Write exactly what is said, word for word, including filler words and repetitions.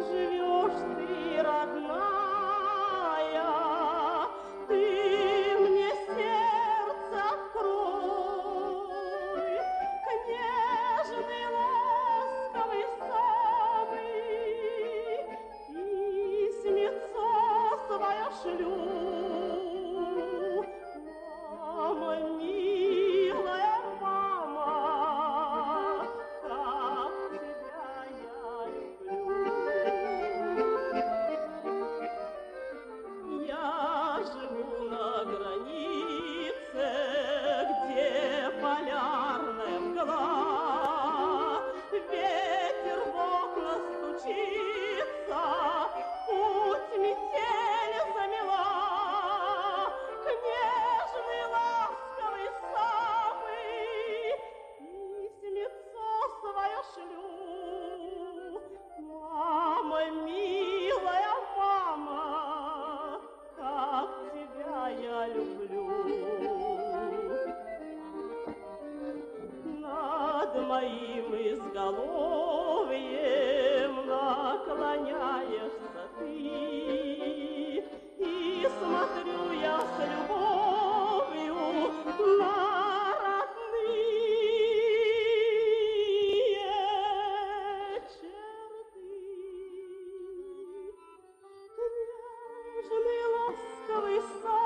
живешь ты, родная, ты мне сердце открой, нежный, ласковый самый, письмецо свое шлю. Мама, милая мама, как тебя я люблю. Я живу на границе, где полярная мгла, ветер в окна стучится, путь метель замела. Нежный, ласковый самый, письмецо свое шлю. Мама, милая мама, как тебя я люблю. Над моим изголовьем наклоняешься ты, и смотрю я с любовью на родные черты. Нежный, ласковый сон